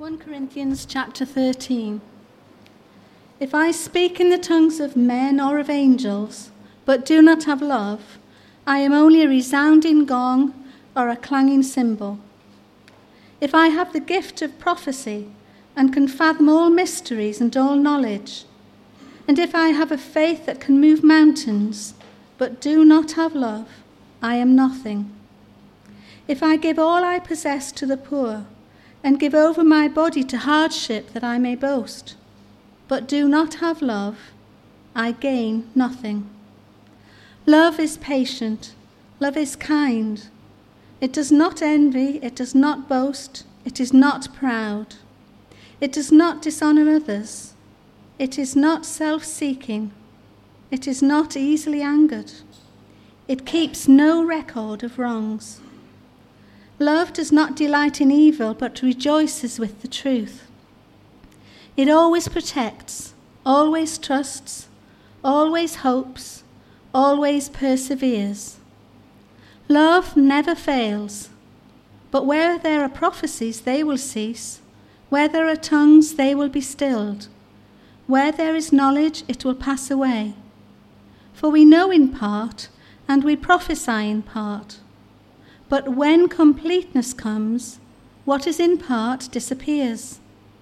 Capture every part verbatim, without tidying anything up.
First Corinthians chapter thirteen. If I speak in the tongues of men or of angels, but do not have love, I am only a resounding gong or a clanging cymbal. If I have the gift of prophecy and can fathom all mysteries and all knowledge, and if I have a faith that can move mountains, but do not have love, I am nothing. If I give all I possess to the poor, and give over my body to hardship that I may boast, but do not have love, I gain nothing. Love is patient, love is kind. It does not envy, it does not boast, it is not proud. It does not dishonor others. It is not self-seeking. It is not easily angered. It keeps no record of wrongs. Love does not delight in evil, but rejoices with the truth. It always protects, always trusts, always hopes, always perseveres. Love never fails, but where there are prophecies, they will cease. Where there are tongues, they will be stilled. Where there is knowledge, it will pass away. For we know in part, and we prophesy in part. But when completeness comes, what is in part disappears.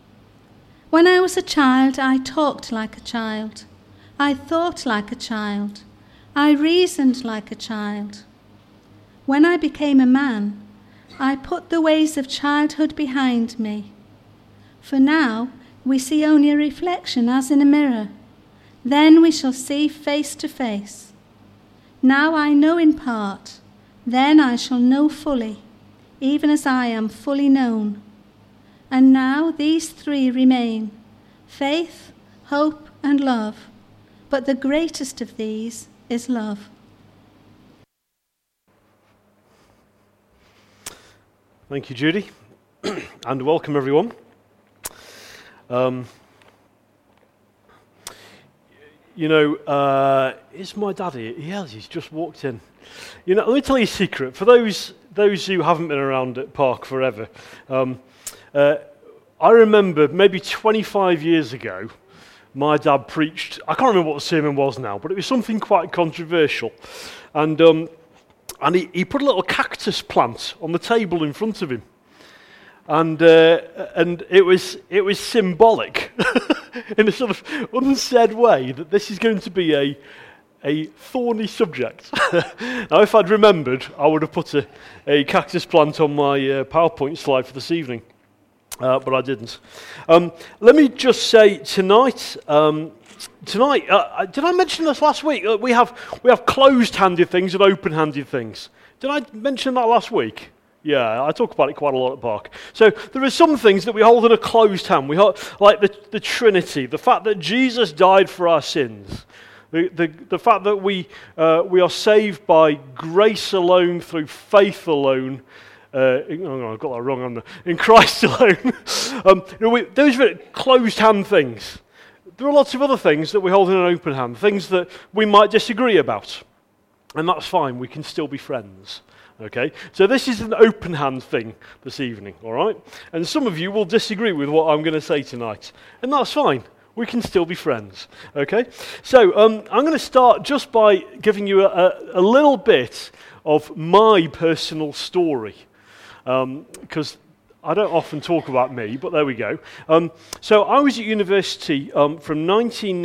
When I was a child, I talked like a child. I thought like a child. I reasoned like a child. When I became a man, I put the ways of childhood behind me. For now, we see only a reflection as in a mirror. Then we shall see face to face. Now I know in part. Then I shall know fully, even as I am fully known. And now these three remain, faith, hope, and love. But the greatest of these is love. Thank you, Judy, and welcome everyone. Um, you know, uh, is my daddy? Yes, he's just walked in. You know, let me tell you a secret. For those those who haven't been around at Park forever, um, uh, I remember maybe twenty-five years ago, my dad preached. I can't remember what the sermon was now, but it was something quite controversial, and um, and he, he put a little cactus plant on the table in front of him, and uh, and it was it was symbolic in a sort of unsaid way that this is going to be a. a thorny subject. Now, if I'd remembered, I would have put a, a cactus plant on my uh, PowerPoint slide for this evening, uh, but I didn't. Um, let me just say tonight, um, tonight, uh, did I mention this last week? Uh, we have we have closed-handed things and open-handed things. Did I mention that last week? Yeah, I talk about it quite a lot at Park. So there are some things that we hold in a closed hand. We hold, like the, the Trinity, the fact that Jesus died for our sins. The, the, the fact that we uh, we are saved by grace alone, through faith alone. Uh, oh, I got that wrong on the, in Christ alone. um, you know, we, those are closed hand things. There are lots of other things that we hold in an open hand, things that we might disagree about. And that's fine, we can still be friends. Okay, so this is an open hand thing this evening, all right? And some of you will disagree with what I'm going to say tonight, and that's fine. We can still be friends, okay? So um, I'm going to start just by giving you a, a, a little bit of my personal story, because um, I don't often talk about me, but there we go. Um, so I was at university um, from nineteen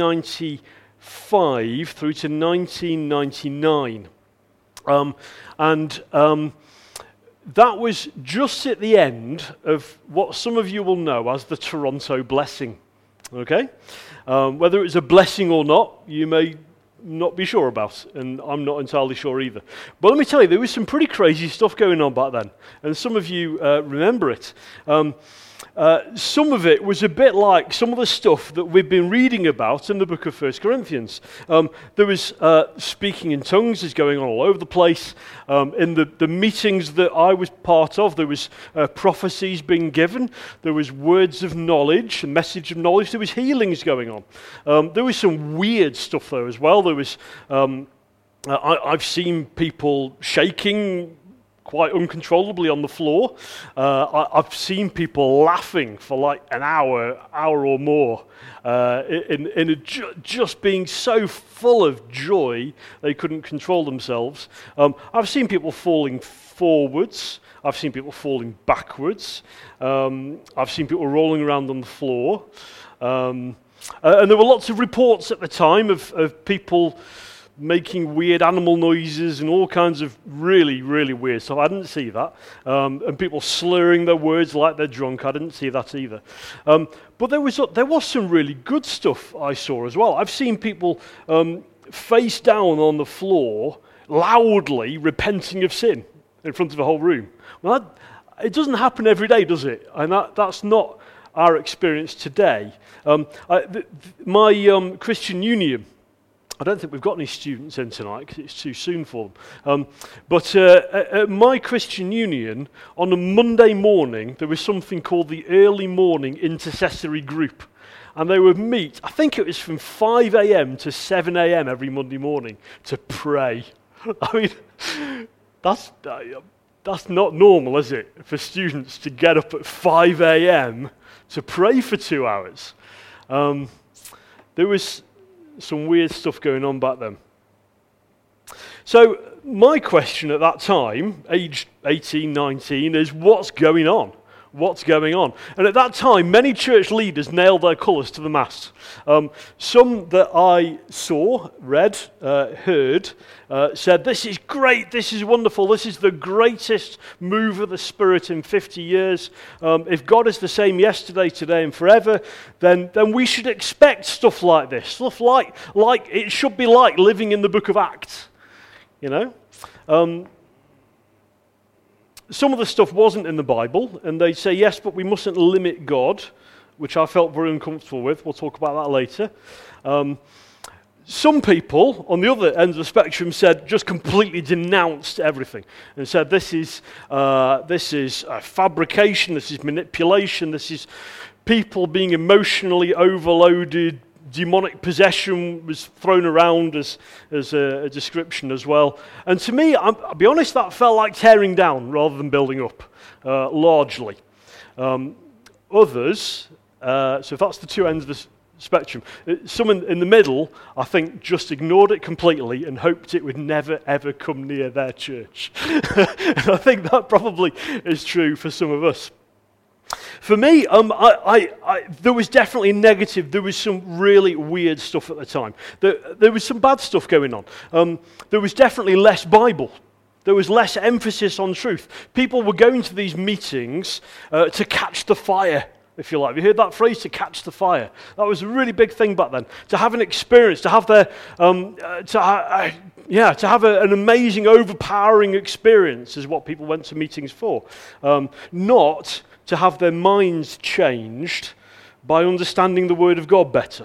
ninety-five through to nineteen ninety-nine, um, and um, that was just at the end of what some of you will know as the Toronto Blessing. Okay, um, whether it was a blessing or not, you may not be sure about, and I'm not entirely sure either. But let me tell you, there was some pretty crazy stuff going on back then, and some of you uh, remember it. Um, uh, some of it was a bit like some of the stuff that we've been reading about in the book of First Corinthians. Um, there was uh, speaking in tongues is going on all over the place. Um, in the, the meetings that I was part of, there was uh, prophecies being given. There was words of knowledge, a message of knowledge. There was healings going on. Um, there was some weird stuff though as well. There was, um, I, I've seen people shaking quite uncontrollably on the floor. Uh, I, I've seen people laughing for like an hour, hour or more, uh, in, in a ju- just being so full of joy they couldn't control themselves. Um, I've seen people falling forwards. I've seen people falling backwards. Um, I've seen people rolling around on the floor. Um, uh, and there were lots of reports at the time of, of people making weird animal noises and all kinds of really, really weird stuff. I didn't see that. Um, and people slurring their words like they're drunk. I didn't see that either. Um, but there was there was some really good stuff I saw as well. I've seen people um, face down on the floor, loudly repenting of sin in front of a whole room. Well, that, it doesn't happen every day, does it? And that, that's not our experience today. Um, I, th- th- my um, Christian Union, I don't think we've got any students in tonight because it's too soon for them. Um, but uh, at, at my Christian Union, on a Monday morning, there was something called the Early Morning Intercessory Group. And they would meet, I think it was from five a.m. to seven a.m. every Monday morning to pray. I mean, that's, uh, that's not normal, is it, for students to get up at five a.m. to pray for two hours. Um, there was some weird stuff going on back then. So my question at that time, aged eighteen, nineteen, is what's going on? What's going on? And at that time, many church leaders nailed their colours to the mast. Um, some that I saw, read, uh, heard, uh, said, this is great, this is wonderful, this is the greatest move of the Spirit in fifty years. Um, if God is the same yesterday, today, and forever, then, then we should expect stuff like this. Stuff like, like it should be like living in the book of Acts, you know? Um, Some of the stuff wasn't in the Bible, and they say, yes, but we mustn't limit God, which I felt very uncomfortable with. We'll talk about that later. Um, some people, on the other end of the spectrum, said, just completely denounced everything, and said, this is, uh, this is uh, fabrication, this is manipulation, this is people being emotionally overloaded. Demonic possession was thrown around as, as a, a description as well. And to me, I'm, I'll be honest, that felt like tearing down rather than building up, uh, largely. Um, others, uh, so if that's the two ends of the s- spectrum, some in, in the middle, I think, just ignored it completely and hoped it would never, ever come near their church. And I think that probably is true for some of us. For me, um, I, I, I, there was definitely negative. There was some really weird stuff at the time. There, there was some bad stuff going on. Um, there was definitely less Bible. There was less emphasis on truth. People were going to these meetings uh, to catch the fire, if you like. Have you heard that phrase, to catch the fire? That was a really big thing back then. To have an experience, to have their, um, uh, to uh, yeah, to have a, an amazing, overpowering experience is what people went to meetings for. Um, not to have their minds changed by understanding the Word of God better.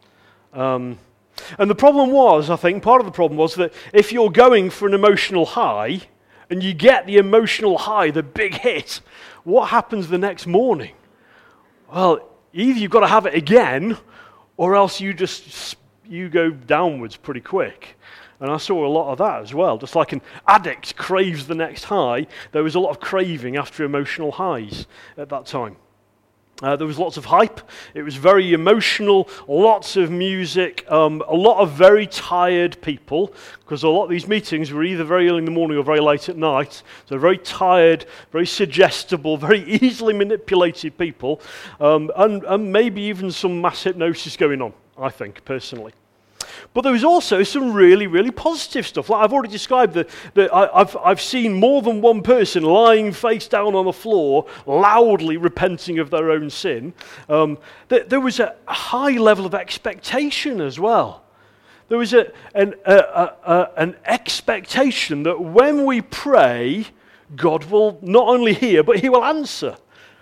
Um, and the problem was, I think, part of the problem was that if you're going for an emotional high, and you get the emotional high, the big hit, what happens the next morning? Well, either you've got to have it again, or else you just, you go downwards pretty quick. And I saw a lot of that as well. Just like an addict craves the next high, there was a lot of craving after emotional highs at that time. Uh, there was lots of hype. It was very emotional, lots of music, um, a lot of very tired people, because a lot of these meetings were either very early in the morning or very late at night. So very tired, very suggestible, very easily manipulated people, um, and, and maybe even some mass hypnosis going on, I think, personally. But there was also some really, really positive stuff. Like I've already described that, that I, I've, I've seen more than one person lying face down on the floor, loudly repenting of their own sin. Um, th- there was a high level of expectation as well. There was a, an, a, a, a, an expectation that when we pray, God will not only hear, but He will answer.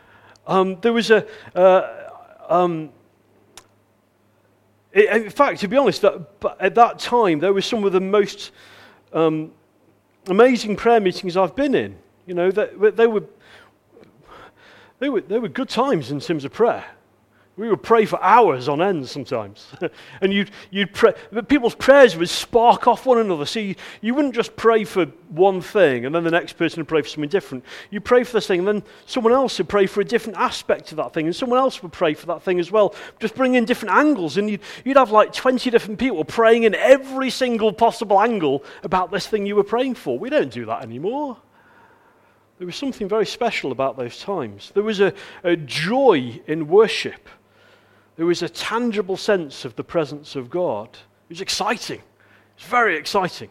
Um, there was a... Uh, um, In fact, to be honest, that, at that time, there were some of the most um, amazing prayer meetings I've been in. You know, they, they were they were they were good times in terms of prayer. We would pray for hours on end sometimes. and you'd, you'd pray, but people's prayers would spark off one another. So you, you wouldn't just pray for one thing and then the next person would pray for something different. You pray for this thing and then someone else would pray for a different aspect of that thing and someone else would pray for that thing as well. Just bring in different angles and you'd, you'd have like twenty different people praying in every single possible angle about this thing you were praying for. We don't do that anymore. There was something very special about those times. There was a, a joy in worship. There was a tangible sense of the presence of God. It was exciting. It was very exciting.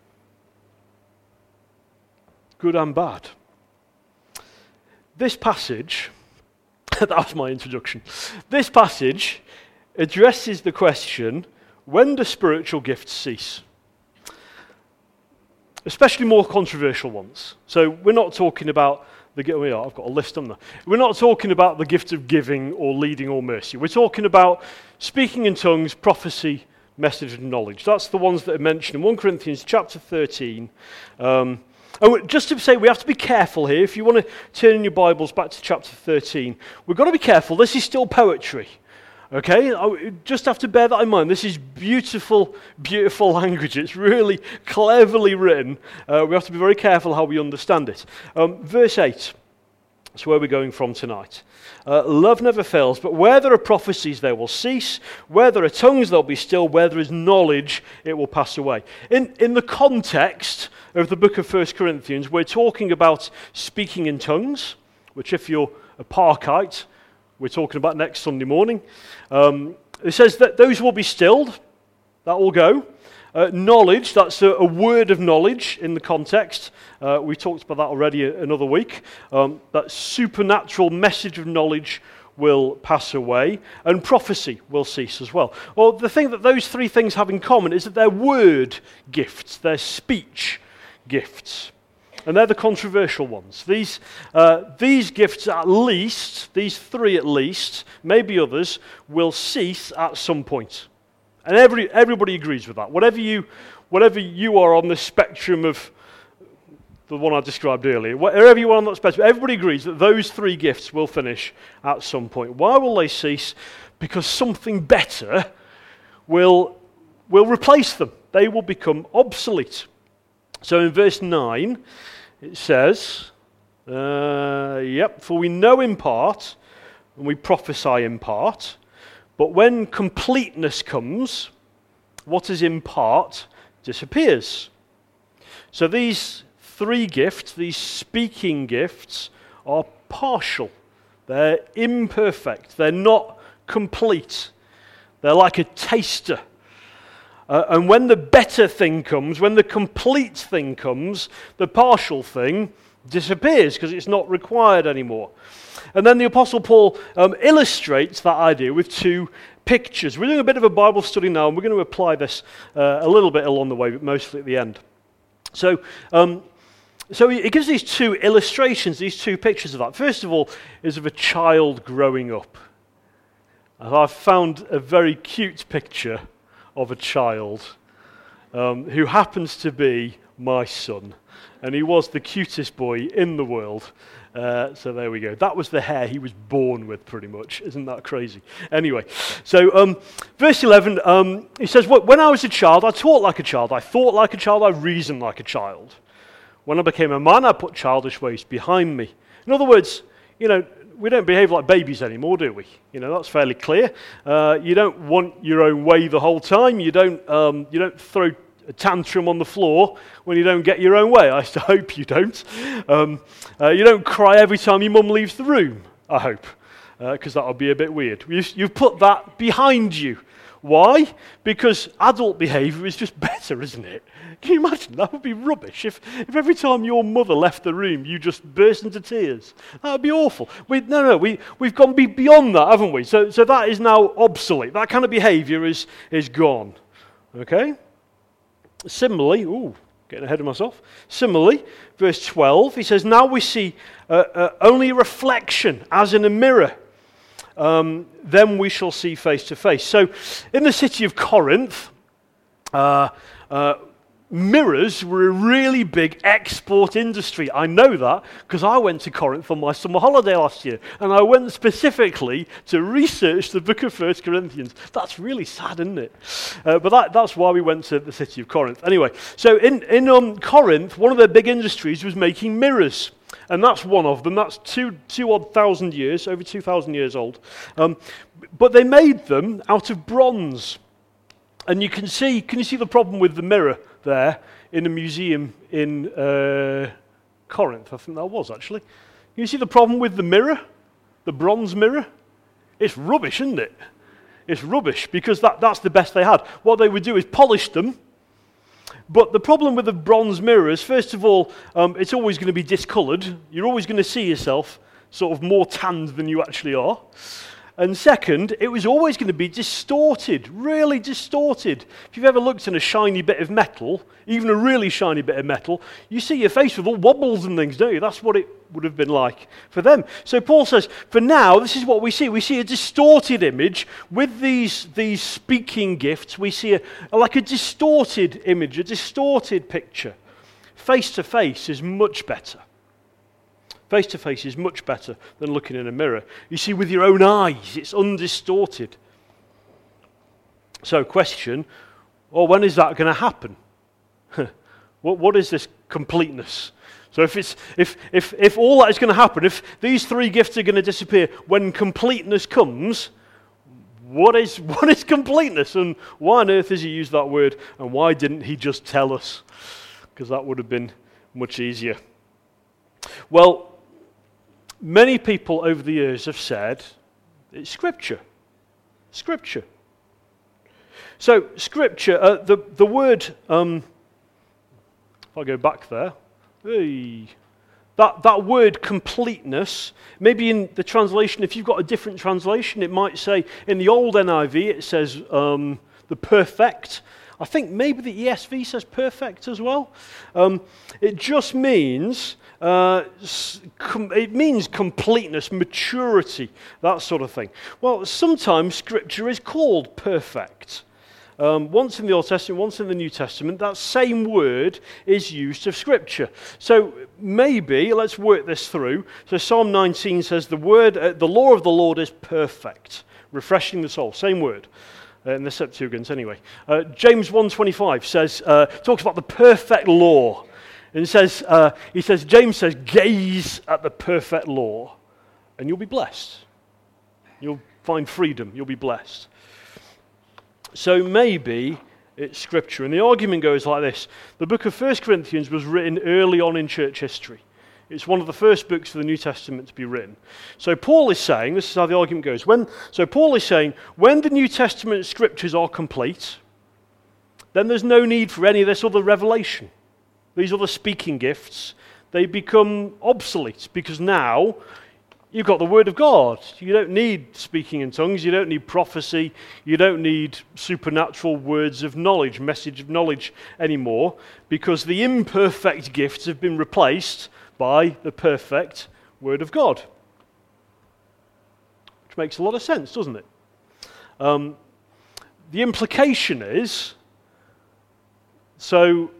Good and bad. This passage, that was my introduction. This passage addresses the question, when do spiritual gifts cease? Especially more controversial ones. So we're not talking about the we are, I've got a list on there. We're not talking about the gift of giving or leading or mercy. We're talking about speaking in tongues, prophecy, message and knowledge. That's the ones that are mentioned in First Corinthians chapter thirteen. Um, and just to say, we have to be careful here. If you want to turn in your Bibles back to chapter thirteen, we've got to be careful. This is still poetry. Okay, I just have to bear that in mind. This is beautiful, beautiful language. It's really cleverly written. Uh, we have to be very careful how we understand it. Um, verse eight, that's where we're going from tonight. Uh, Love never fails, but where there are prophecies, they will cease. Where there are tongues, they'll be still. Where there is knowledge, it will pass away. In, in the context of the book of First Corinthians, we're talking about speaking in tongues, which if you're a Parkite, we're talking about next Sunday morning. Um, it says that those will be stilled. That will go. Uh, knowledge, that's a, a word of knowledge in the context. Uh, we talked about that already another week. Um, that supernatural message of knowledge will pass away. And prophecy will cease as well. Well, the thing that those three things have in common is that they're word gifts. They're speech gifts. And they're the controversial ones. These, uh, these gifts at least, these three at least, maybe others, will cease at some point. And every, everybody agrees with that. Whatever you, whatever you are on the spectrum of the one I described earlier, wherever you are on that spectrum, everybody agrees that those three gifts will finish at some point. Why will they cease? Because something better will, will replace them. They will become obsolete. So in verse nine, it says, uh, yep, for we know in part, and we prophesy in part, but when completeness comes, what is in part disappears. So these three gifts, these speaking gifts, are partial. They're imperfect. They're not complete. They're like a taster. Uh, and when the better thing comes, when the complete thing comes, the partial thing disappears because it's not required anymore. And then the Apostle Paul um, illustrates that idea with two pictures. We're doing a bit of a Bible study now, and we're going to apply this uh, a little bit along the way, but mostly at the end. So, um, so he gives these two illustrations, these two pictures of that. First of all, is of a child growing up. And I've found a very cute picture of a child um, who happens to be my son. And he was the cutest boy in the world. Uh, so there we go. That was the hair he was born with, pretty much. Isn't that crazy? Anyway, so um, verse eleven, um, he says, when I was a child, I taught like a child. I thought like a child. I reasoned like a child. When I became a man, I put childish ways behind me. In other words, you know, we don't behave like babies anymore, do we? You know, that's fairly clear. Uh, you don't want your own way the whole time. You don't, um, you don't throw a tantrum on the floor when you don't get your own way. I hope you don't. Um, uh, you don't cry every time your mum leaves the room, I hope, because uh, that would be a bit weird. You've, you've put that behind you. Why? Because adult behaviour is just better, isn't it? Can you imagine? That would be rubbish. If, if every time your mother left the room, you just burst into tears. That would be awful. We, no, no, we, we've gone beyond that, haven't we? So, so that is now obsolete. That kind of behaviour is, is gone. Okay? Similarly, ooh, getting ahead of myself. Similarly, verse twelve, he says, now we see uh, uh, only a reflection as in a mirror. Um, then we shall see face to face. So in the city of Corinth, uh, uh, mirrors were a really big export industry. I know that because I went to Corinth on my summer holiday last year, and I went specifically to research the book of First Corinthians. That's really sad, isn't it? Uh, but that, that's why we went to the city of Corinth. Anyway, so in, in um, Corinth, one of their big industries was making mirrors. And that's one of them. That's two, two odd thousand years, over two thousand years old. Um, but they made them out of bronze. And you can see, can you see the problem with the mirror there in the museum in uh, Corinth? I think that was actually. Can you see the problem with the mirror, the bronze mirror? It's rubbish, isn't it? It's rubbish because that, that's the best they had. What they would do is polish them. But the problem with the bronze mirrors, first of all, um, it's always going to be discoloured. You're always going to see yourself sort of more tanned than you actually are. And second, it was always going to be distorted, really distorted. If you've ever looked at a shiny bit of metal, even a really shiny bit of metal, you see your face with all wobbles and things, don't you? That's what it would have been like for them. So Paul says, for now, this is what we see. We see a distorted image with these, these speaking gifts. We see a, like a distorted image, a distorted picture. Face to face is much better. Face to face is much better than looking in a mirror. You see with your own eyes, it's undistorted. So question, well, when is that going to happen? what, what is this completeness? So if it's if if if all that is going to happen, if these three gifts are going to disappear when completeness comes, what is what is completeness? And why on earth has he used that word? And why didn't he just tell us? Because that would have been much easier. Well, many people over the years have said it's Scripture. Scripture. So, Scripture, uh, the, the word, um, if I go back there, hey, that, that word completeness, maybe in the translation, if you've got a different translation, it might say, in the old N I V, it says um, the perfect. I think maybe the E S V says perfect as well. Um, it just means... Uh, it means completeness, maturity, that sort of thing. Well, sometimes Scripture is called perfect. Um, once in the Old Testament, once in the New Testament, that same word is used of Scripture. So maybe, let's work this through. So Psalm nineteen says, the word, uh, the law of the Lord is perfect, refreshing the soul. Same word. Uh, in the Septuagint anyway. Uh, James one twenty-five says, uh, talks about the perfect law. And says, uh, he says, James says, gaze at the perfect law, and you'll be blessed. You'll find freedom. You'll be blessed. So maybe it's Scripture. And the argument goes like this. The book of First Corinthians was written early on in church history. It's one of the first books of the New Testament to be written. So Paul is saying, this is how the argument goes. When, so Paul is saying, when the New Testament Scriptures are complete, then there's no need for any of this other revelation. These other speaking gifts, they become obsolete because now you've got the Word of God. You don't need speaking in tongues. You don't need prophecy. You don't need supernatural words of knowledge, message of knowledge anymore because the imperfect gifts have been replaced by the perfect Word of God. Which makes a lot of sense, doesn't it? Um, the implication is, so...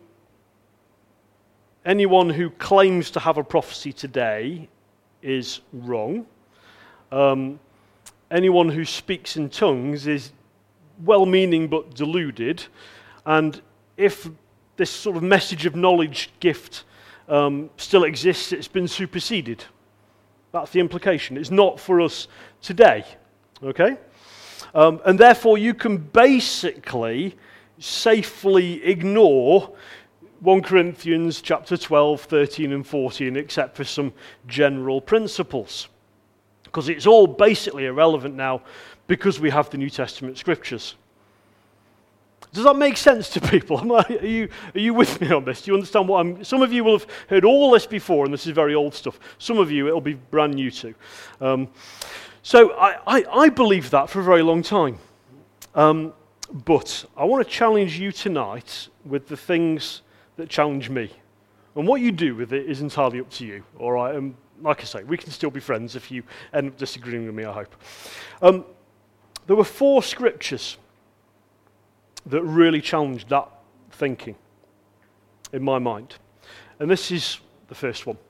anyone who claims to have a prophecy today is wrong. Um, anyone who speaks in tongues is well-meaning but deluded. And if this sort of message of knowledge gift um, still exists, it's been superseded. That's the implication. It's not for us today. Okay? Um, and therefore you can basically safely ignore First Corinthians chapter twelve, thirteen and fourteen, except for some general principles. Because it's all basically irrelevant now because we have the New Testament Scriptures. Does that make sense to people? Am I, are, you, are you with me on this? Do you understand what I'm... Some of you will have heard all this before, and this is very old stuff. Some of you, it'll be brand new to. Um, so I, I, I believe that for a very long time. Um, but I want to challenge you tonight with the things that challenge me. And what you do with it is entirely up to you, all right? And like I say, we can still be friends if you end up disagreeing with me, I hope. Um, there were four scriptures that really challenged that thinking. in my mind. And this is the first one.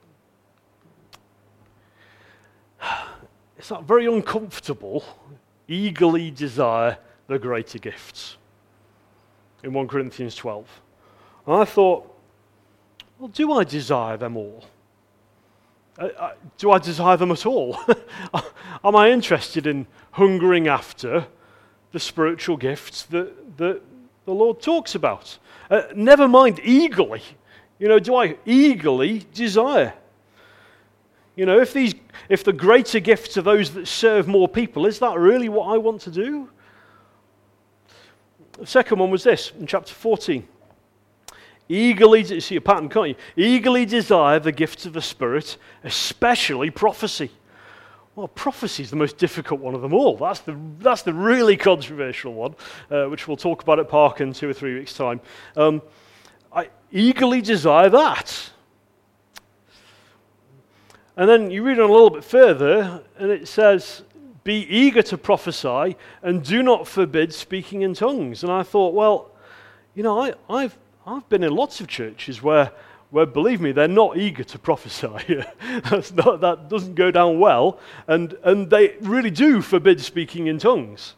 It's not very uncomfortable, eagerly desire the greater gifts in First Corinthians twelve. And I thought, well, do I desire them all? Uh, uh, do I desire them at all? Am I interested in hungering after the spiritual gifts that, that the Lord talks about? Uh, never mind eagerly. You know, do I eagerly desire? You know, if these, if the greater gifts are those that serve more people, is that really what I want to do? The second one was this, in chapter fourteen. Eagerly, you see a pattern, can't you? Eagerly desire the gifts of the Spirit, especially prophecy. Well, prophecy is the most difficult one of them all. That's the, that's the really controversial one, uh, which we'll talk about at Park in two or three weeks' time. Um, I eagerly desire that. And then you read on a little bit further, and it says, be eager to prophesy, and do not forbid speaking in tongues. And I thought, well, you know, I, I've I've been in lots of churches where, where believe me, they're not eager to prophesy. That's not, that doesn't go down well, and, and they really do forbid speaking in tongues.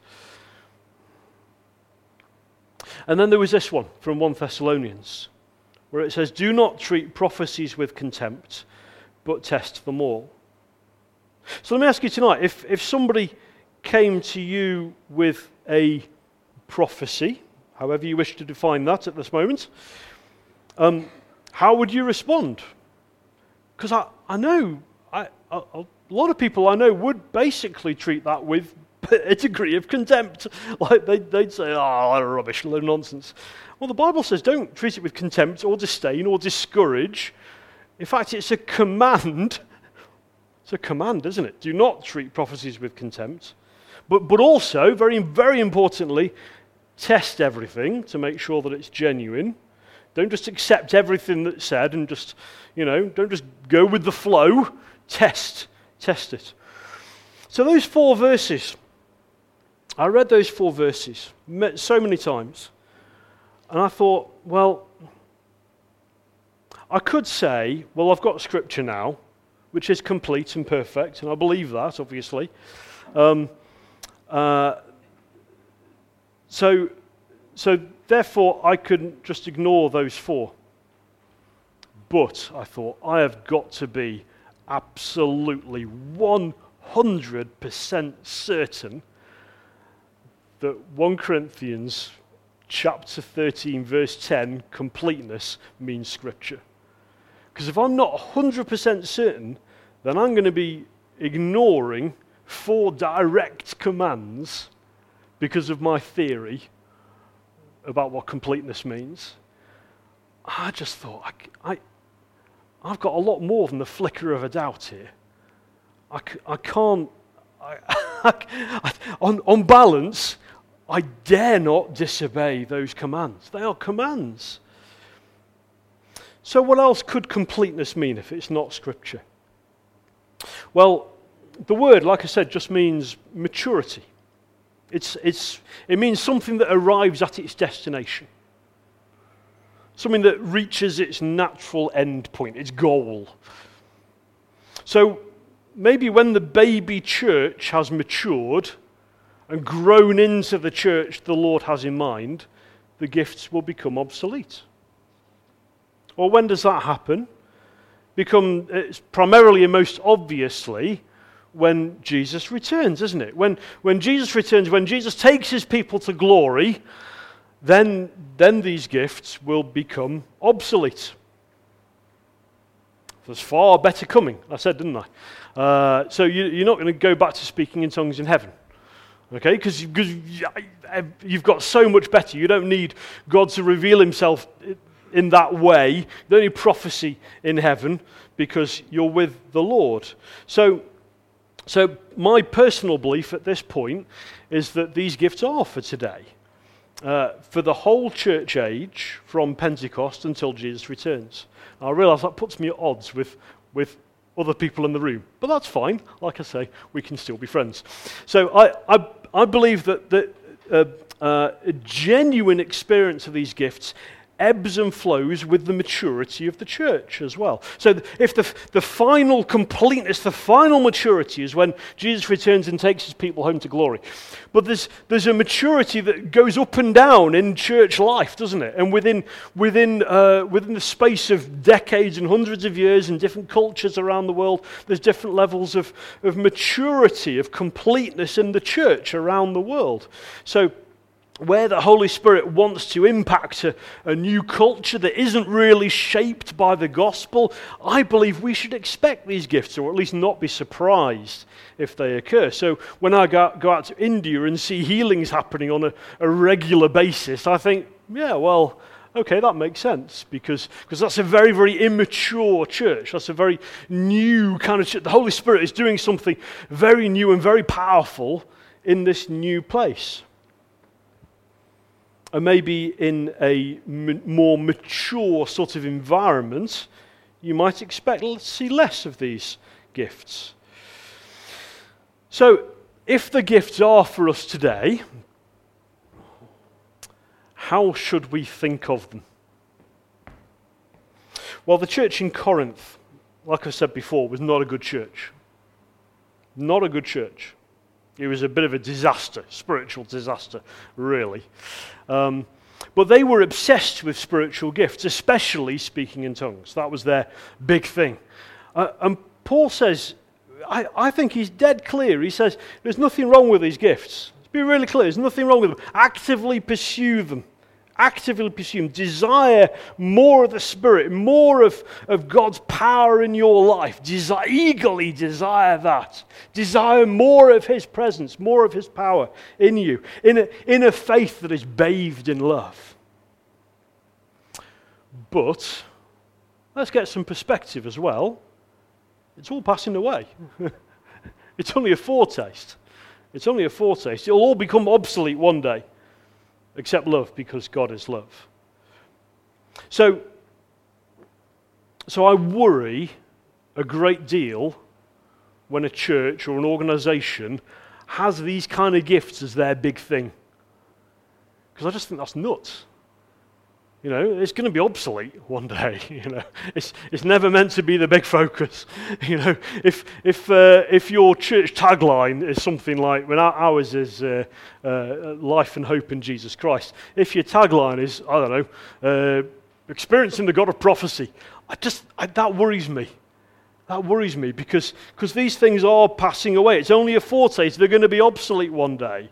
And then there was this one from First Thessalonians, where it says, do not treat prophecies with contempt, but test them all. So let me ask you tonight, if, if somebody came to you with a prophecy, however you wish to define that at this moment, um, how would you respond? Because I, I know, I, a, a lot of people I know would basically treat that with a degree of contempt. Like they'd, they'd say, oh, rubbish, low nonsense. Well, the Bible says don't treat it with contempt or disdain or discourage. In fact, it's a command. It's a command, isn't it? Do not treat prophecies with contempt. But, but also, very, very importantly, test everything to make sure that it's genuine. Don't just accept everything that's said and just, you know, don't just go with the flow. Test, test it. So those four verses, I read those four verses so many times, and I thought, well, I could say, well, I've got scripture now, which is complete and perfect, and I believe that, obviously. Um, uh, So, so therefore, I couldn't just ignore those four. But I thought, I have got to be absolutely one hundred percent certain that First Corinthians chapter thirteen, verse ten, completeness means Scripture. Because if I'm not one hundred percent certain, then I'm going to be ignoring four direct commands because of my theory about what completeness means. I just thought, I, I, I've got a lot more than the flicker of a doubt here. I, I can't, I, I, on, on balance, I dare not disobey those commands. They are commands. So what else could completeness mean if it's not Scripture? Well, the word, like I said, just means maturity. It's, it's, it means something that arrives at its destination. Something that reaches its natural end point, its goal. So maybe when the baby church has matured and grown into the church the Lord has in mind, the gifts will become obsolete. Or when does that happen? Become, it's primarily and most obviously when Jesus returns, isn't it? When, when Jesus returns, when Jesus takes his people to glory, then, then these gifts will become obsolete. There's far better coming, I said, didn't I? Uh, so you, you're not going to go back to speaking in tongues in heaven. Okay, because you've got so much better. You don't need God to reveal himself in that way. You don't need prophecy in heaven because you're with the Lord. So, so my personal belief at this point is that these gifts are for today. Uh, for the whole church age from Pentecost until Jesus returns. I realise that puts me at odds with, with other people in the room, but that's fine. Like I say, we can still be friends. So I, I, I believe that, that uh, uh, a genuine experience of these gifts ebbs and flows with the maturity of the church as well. So if the, the final completeness, the final maturity is when Jesus returns and takes his people home to glory. But there's there's a maturity that goes up and down in church life, doesn't it? And within within uh, within the space of decades and hundreds of years in different cultures around the world, there's different levels of, of maturity, of completeness in the church around the world. So where the Holy Spirit wants to impact a, a new culture that isn't really shaped by the gospel, I believe we should expect these gifts, or at least not be surprised if they occur. So when I go, go out to India and see healings happening on a, a regular basis, I think, yeah, well, okay, that makes sense, because because that's a very, very immature church. That's a very new kind of church. The Holy Spirit is doing something very new and very powerful in this new place. And maybe in a m- more mature sort of environment, you might expect to see less of these gifts. So, if the gifts are for us today, how should we think of them? Well, the church in Corinth, like I said before, was not a good church. Not a good church. It was a bit of a disaster, spiritual disaster, really. Um, but they were obsessed with spiritual gifts, especially speaking in tongues. That was their big thing. Uh, and Paul says, I, I think he's dead clear. He says, there's nothing wrong with these gifts. Let's be really clear. There's nothing wrong with them. Actively pursue them. Actively pursue them. Desire more of the Spirit, more of, of God's power in your life. Desire, eagerly desire that. Desire more of His presence, more of His power in you, in a, in a faith that is bathed in love. But let's get some perspective as well. It's all passing away. It's only a foretaste. It's only a foretaste. It'll all become obsolete one day. Except love, because God is love. So, so I worry a great deal when a church or an organization has these kind of gifts as their big thing. Because I just think that's nuts. You know, it's going to be obsolete one day. You know, it's it's never meant to be the big focus. You know, if if uh, if your church tagline is something like, when ours is uh, uh, life and hope in Jesus Christ. If your tagline is, I don't know, uh, experiencing the God of prophecy, I just I, that worries me. That worries me because because these things are passing away. It's only a foretaste. They're going to be obsolete one day.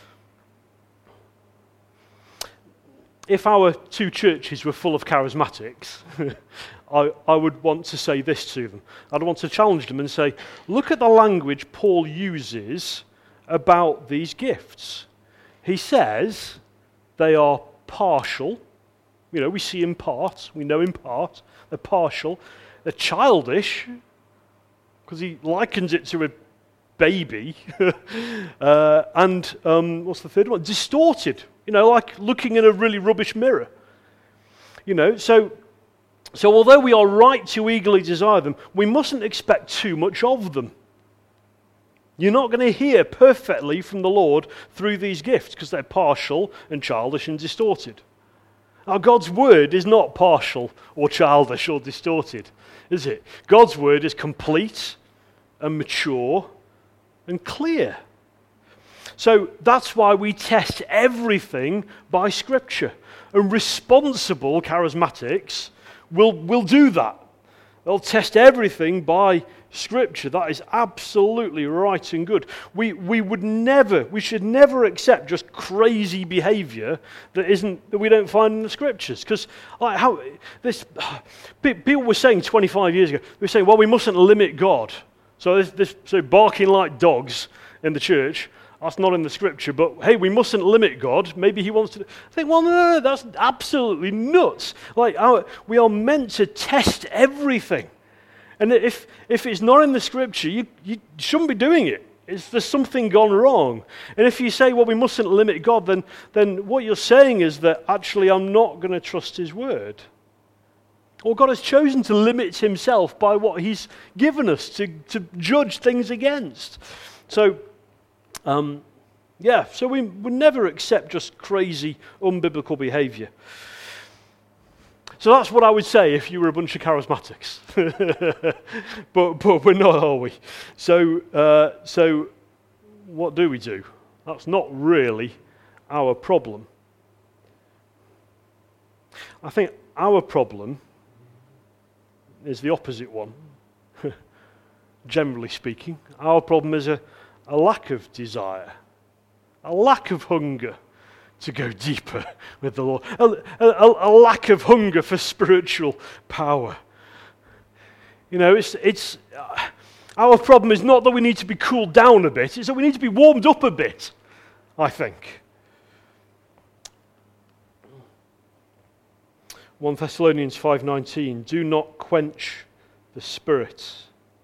If our two churches were full of charismatics, I, I would want to say this to them. I'd want to challenge them and say, look at the language Paul uses about these gifts. He says they are partial. You know, we see in part, we know in part. They're partial. They're childish, because he likens it to a baby. uh, and um, what's the third one? Distorted. You know, like looking in a really rubbish mirror. You know, so so although we are right to eagerly desire them, we mustn't expect too much of them. You're not going to hear perfectly from the Lord through these gifts because they're partial and childish and distorted. Now, God's word is not partial or childish or distorted, is it? God's word is complete and mature and clear. So that's why we test everything by Scripture. And responsible charismatics will, will do that. They'll test everything by Scripture. That is absolutely right and good. We we would never, we should never accept just crazy behavior that isn't that we don't find in the Scriptures. Because like how this people were saying twenty-five years ago, they were saying, well, we mustn't limit God. So this, this so barking like dogs in the church. That's not in the Scripture, but hey, we mustn't limit God. Maybe He wants to think, well, no, no, no, that's absolutely nuts. Like, our, we are meant to test everything. And if if it's not in the Scripture, you, you shouldn't be doing it. It's, there's something gone wrong. And if you say, well, we mustn't limit God, then, then what you're saying is that actually I'm not going to trust His word. Or God has chosen to limit Himself by what He's given us to, to judge things against. So, Um, yeah, so we would never accept just crazy, unbiblical behavior. So that's what I would say if you were a bunch of charismatics. but, but we're not, are we? So, uh, so what do we do? That's not really our problem. I think our problem is the opposite one, generally speaking. Our problem is a, a lack of desire, a lack of hunger to go deeper with the Lord, a, a, a lack of hunger for spiritual power. You know, it's it's uh, our problem is not that we need to be cooled down a bit, it's that we need to be warmed up a bit, I think. First Thessalonians five nineteen, do not quench the Spirit.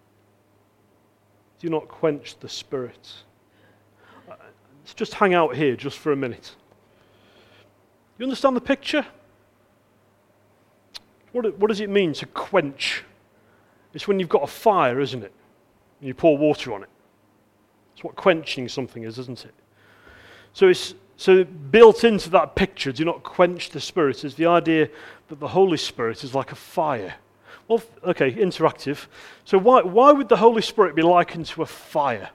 Do not quench the Spirit. Let's just hang out here just for a minute. You understand the picture? What, what does it mean to quench? It's when you've got a fire, isn't it? And you pour water on it. That's what quenching something is, isn't it? So it's so built into that picture, do not quench the Spirit, is the idea that the Holy Spirit is like a fire. Well, okay, interactive. So why why would the Holy Spirit be likened to a fire?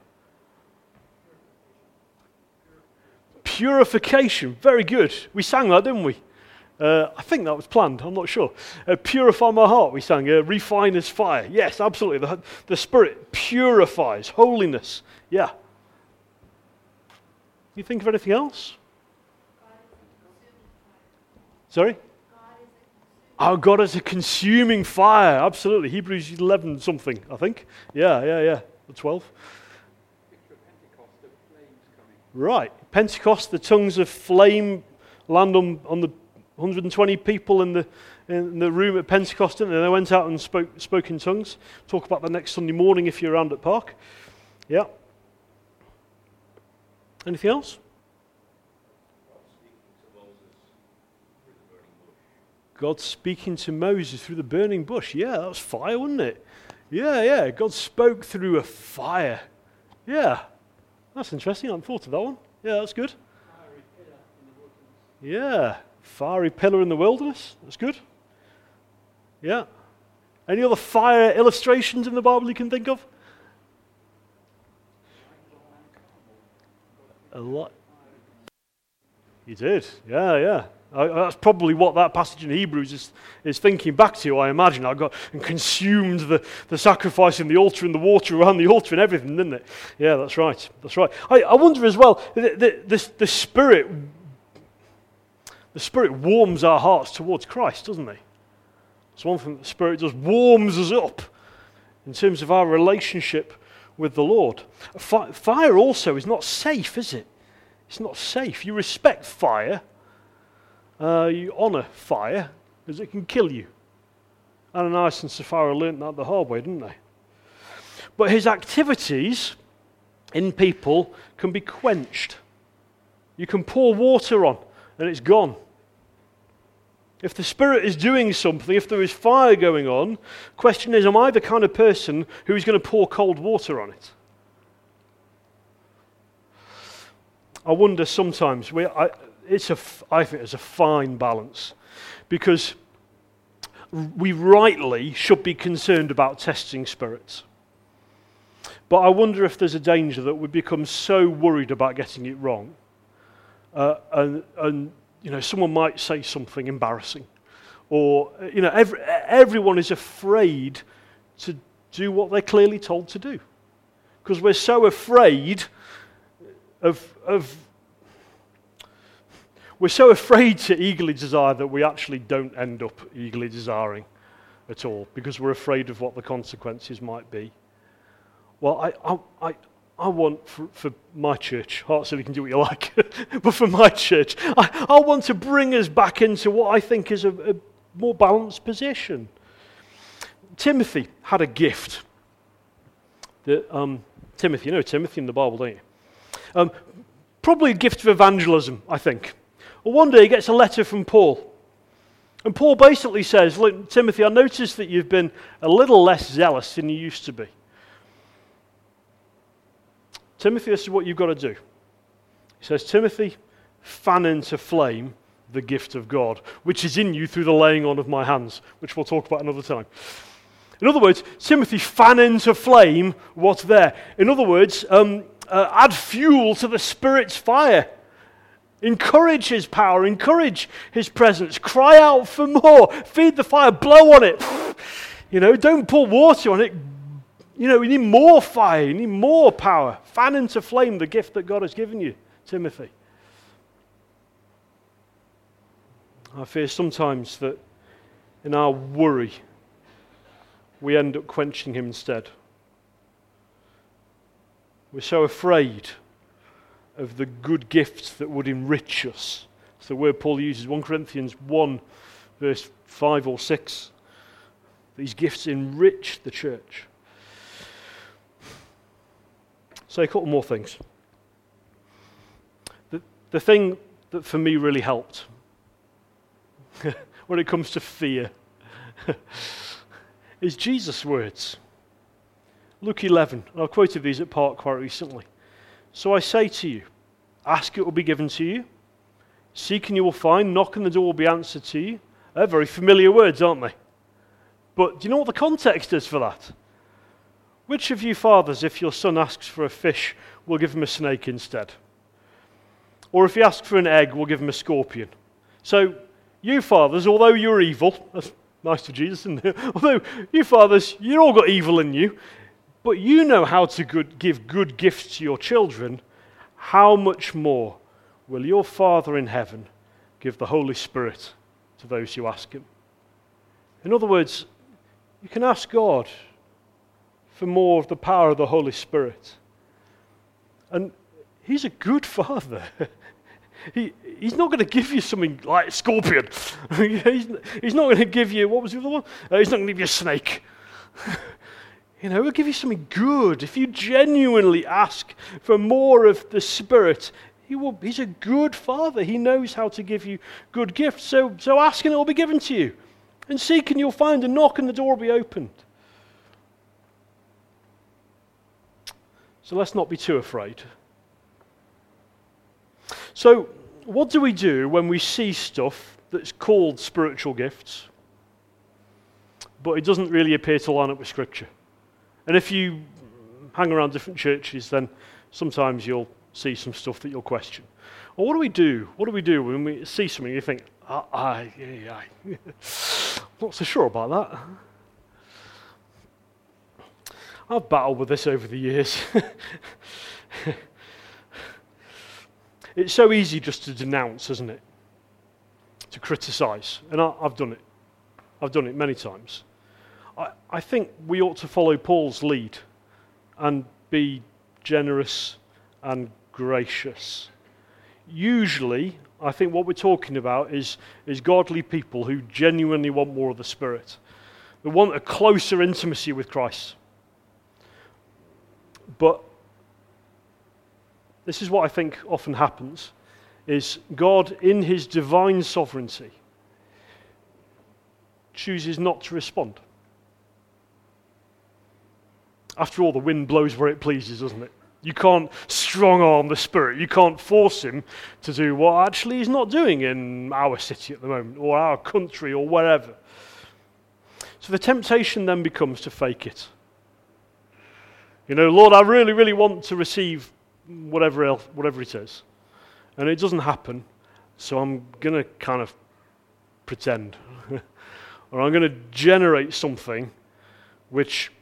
Purification, very good. We sang that, didn't we? Uh, I think that was planned, I'm not sure. Uh, Purify my heart, we sang. Uh, refine as fire. Yes, absolutely. The, the Spirit purifies. Holiness. Yeah. You think of anything else? Sorry? Our God is a consuming fire. Absolutely. Hebrews eleven something, I think. Yeah, yeah, yeah. The twelve. Right. Pentecost, the tongues of flame land on, on the one hundred twenty people in the in the room at Pentecost, didn't they? They went out and spoke spoke in tongues. Talk about that next Sunday morning if you're around at Park. Yeah. Anything else? God speaking to Moses through the burning bush. Yeah, that was fire, wasn't it? Yeah, yeah. God spoke through a fire. Yeah. That's interesting. I hadn't thought of that one. Yeah, that's good. Fiery pillar in the wilderness. Yeah. Fiery pillar in the wilderness. That's good. Yeah. Any other fire illustrations in the Bible you can think of? A lot. You did. Yeah, yeah. Uh, that's probably what that passage in Hebrews is, is thinking back to, I imagine. I got and consumed the, the sacrifice in the altar and the water around the altar and everything, didn't it? Yeah, that's right. That's right. I, I wonder as well, the, the, the, the Spirit the Spirit warms our hearts towards Christ, doesn't he? It's one thing that the Spirit does, warms us up in terms of our relationship with the Lord. Fi- fire also is not safe, is it? It's not safe. You respect fire. Uh, you honour fire because it can kill you. Ananias and Sapphira learnt that the hard way, didn't they? But his activities in people can be quenched. You can pour water on and it's gone. If the Spirit is doing something, if there is fire going on, the question is, am I the kind of person who is going to pour cold water on it? I wonder sometimes, we, I, it's a, I think it's a fine balance, because we rightly should be concerned about testing spirits. But I wonder if there's a danger that we become so worried about getting it wrong, uh, and, and you know, someone might say something embarrassing, or you know, every, everyone is afraid to do what they're clearly told to do, because we're so afraid of of. We're so afraid to eagerly desire that we actually don't end up eagerly desiring at all, because we're afraid of what the consequences might be. Well, I, I, I, I want for, for my church, Heart City can do what you like, but for my church, I, I want to bring us back into what I think is a, a more balanced position. Timothy had a gift. That, um, Timothy, you know Timothy in the Bible, don't you? Um, probably a gift of evangelism, I think. Well, one day he gets a letter from Paul. And Paul basically says, look, Timothy, I noticed that you've been a little less zealous than you used to be. Timothy, this is what you've got to do. He says, Timothy, fan into flame the gift of God, which is in you through the laying on of my hands, which we'll talk about another time. In other words, Timothy, fan into flame what's there. In other words, um, uh, add fuel to the Spirit's fire. Encourage his power, encourage his presence, cry out for more, feed the fire, blow on it. You know, don't pour water on it. You know, we need more fire, you need more power. Fan into flame the gift that God has given you, Timothy. I fear sometimes that in our worry, we end up quenching him instead. We're so afraid of the good gifts that would enrich us. It's the word Paul uses, First Corinthians one, verse five or six. These gifts enrich the church. So a couple more things. The, the thing that for me really helped when it comes to fear is Jesus' words. Luke eleven, and I've quoted these at Park quite recently. So I say to you, ask, it will be given to you. Seek and you will find. Knock and the door will be answered to you. They're very familiar words, aren't they? But do you know what the context is for that? Which of you fathers, if your son asks for a fish, will give him a snake instead? Or if he asks for an egg, will give him a scorpion? So you fathers, although you're evil, that's nice to Jesus, isn't it? Although you fathers, you've all got evil in you, but you know how to good, give good gifts to your children, how much more will your Father in heaven give the Holy Spirit to those who ask him? In other words, you can ask God for more of the power of the Holy Spirit. And he's a good Father. he, he's not going to give you something like a scorpion. he's, he's not going to give you, what was the other one? Uh, he's not going to give you a snake. You know, he'll give you something good. If you genuinely ask for more of the Spirit, he will, he's a good Father. He knows how to give you good gifts. So, so ask and it will be given to you. And seek and you'll find, and knock and the door will be opened. So let's not be too afraid. So what do we do when we see stuff that's called spiritual gifts, but it doesn't really appear to line up with Scripture? And if you hang around different churches, then sometimes you'll see some stuff that you'll question. Well, what do we do? What do we do when we see something and you think, ah, I, yeah, I'm not so sure about that. I've battled with this over the years. It's so easy just to denounce, isn't it? To criticize. And I, I've done it. I've done it many times. I, I think we ought to follow Paul's lead and be generous and gracious. Usually, I think what we're talking about is, is godly people who genuinely want more of the Spirit. They want a closer intimacy with Christ. But this is what I think often happens, is God, in his divine sovereignty, chooses not to respond. After all, the wind blows where it pleases, doesn't it? You can't strong-arm the Spirit. You can't force him to do what actually he's not doing in our city at the moment, or our country, or wherever. So the temptation then becomes to fake it. You know, Lord, I really, really want to receive whatever else, whatever it is. And it doesn't happen, so I'm going to kind of pretend. Or I'm going to generate something which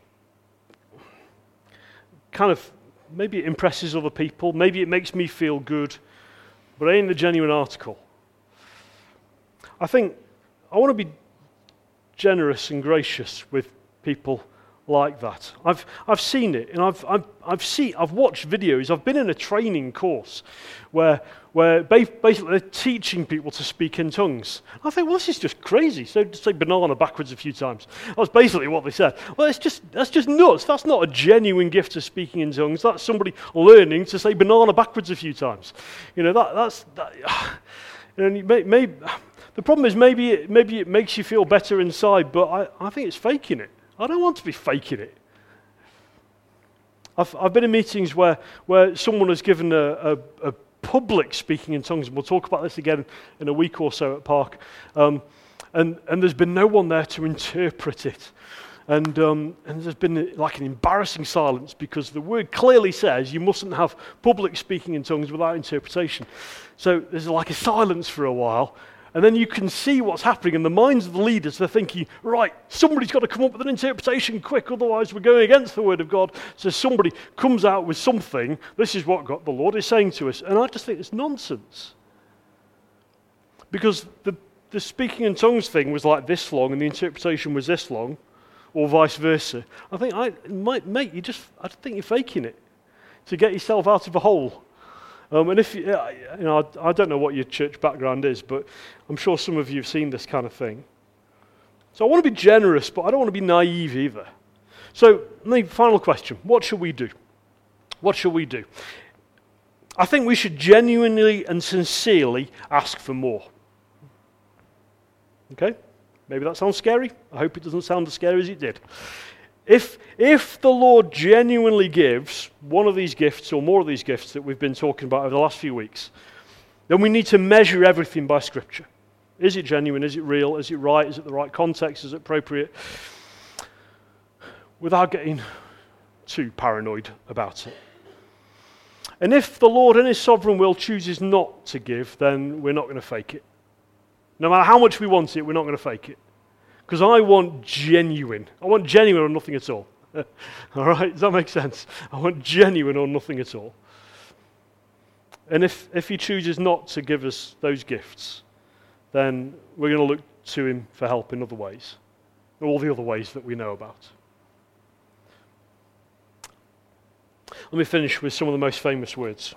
kind of, maybe it impresses other people, maybe it makes me feel good, but it ain't the genuine article. I think I want to be generous and gracious with people like that. I've I've seen it, and I've I've I've seen I've watched videos. I've been in a training course where where basically they're teaching people to speak in tongues. I think, well, this is just crazy. So to say banana backwards a few times. That's basically what they said. Well, it's just that's just nuts. That's not a genuine gift of speaking in tongues. That's somebody learning to say banana backwards a few times. You know, that that's that. And may, may, the problem is maybe it, maybe it makes you feel better inside, but I, I think it's faking it. I don't want to be faking it. I've I've been in meetings where, where someone has given a, a, a public speaking in tongues. And we'll talk about this again in a week or so at Park. Um, and, and there's been no one there to interpret it. And, um, and there's been like an embarrassing silence because the word clearly says you mustn't have public speaking in tongues without interpretation. So there's like a silence for a while. And then you can see what's happening in the minds of the leaders. They're thinking, right, somebody's got to come up with an interpretation quick, otherwise we're going against the word of God. So somebody comes out with something. This is what God, the Lord is saying to us. And I just think it's nonsense. Because the, the speaking in tongues thing was like this long and the interpretation was this long, or vice versa. I think, I, mate, mate, you just, I think you're faking it to get yourself out of a hole. Um, and if you, you know, I, I don't know what your church background is, but I'm sure some of you have seen this kind of thing. So I want to be generous, but I don't want to be naive either. So, the final question: what should we do? What should we do? I think we should genuinely and sincerely ask for more. Okay? Maybe that sounds scary. I hope it doesn't sound as scary as it did. If, if the Lord genuinely gives one of these gifts or more of these gifts that we've been talking about over the last few weeks, then we need to measure everything by Scripture. Is it genuine? Is it real? Is it right? Is it the right context? Is it appropriate? Without getting too paranoid about it. And if the Lord in His sovereign will chooses not to give, then we're not going to fake it. No matter how much we want it, we're not going to fake it. Because I want genuine. I want genuine or nothing at all. All right? Does that make sense? I want genuine or nothing at all. And if, if He chooses not to give us those gifts, then we're going to look to Him for help in other ways. All the other ways that we know about. Let me finish with some of the most famous words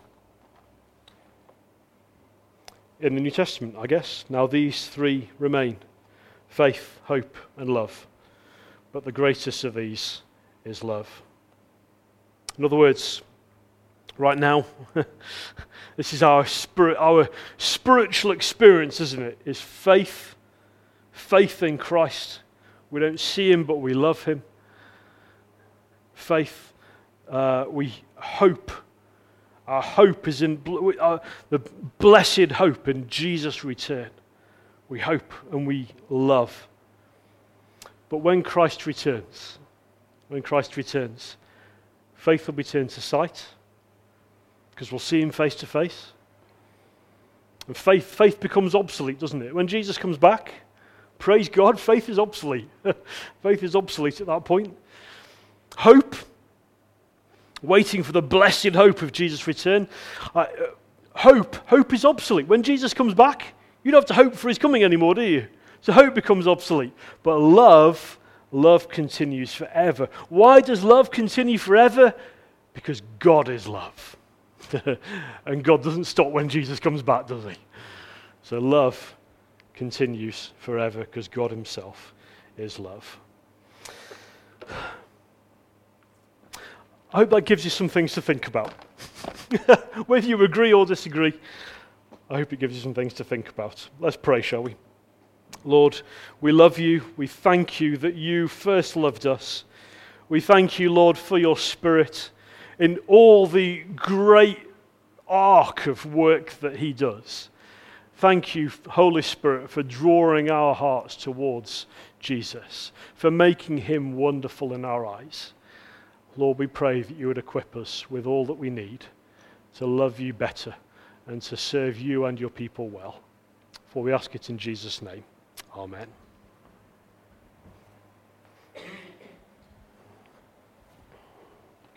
in the New Testament, I guess. Now these three remain: faith, hope, and love. But the greatest of these is love. In other words, right now, this is our spirit, our spiritual experience, isn't it? Is faith, faith in Christ. We don't see Him, but we love Him. Faith, uh, we hope. Our hope is in uh, the blessed hope in Jesus' return. We hope and we love. But when Christ returns, when Christ returns, faith will be turned to sight, because we'll see Him face to face. And faith, faith becomes obsolete, doesn't it? When Jesus comes back, praise God, faith is obsolete. Faith is obsolete at that point. Hope, waiting for the blessed hope of Jesus' return. Uh, hope, hope is obsolete. When Jesus comes back, you don't have to hope for His coming anymore, do you? So hope becomes obsolete. But love, love continues forever. Why does love continue forever? Because God is love. And God doesn't stop when Jesus comes back, does He? So love continues forever because God Himself is love. I hope that gives you some things to think about. Whether you agree or disagree, I hope it gives you some things to think about. Let's pray, shall we? Lord, we love You. We thank You that You first loved us. We thank You, Lord, for Your Spirit in all the great arc of work that He does. Thank You, Holy Spirit, for drawing our hearts towards Jesus, for making Him wonderful in our eyes. Lord, we pray that You would equip us with all that we need to love You better and to serve You and Your people well. For we ask it in Jesus' name. Amen.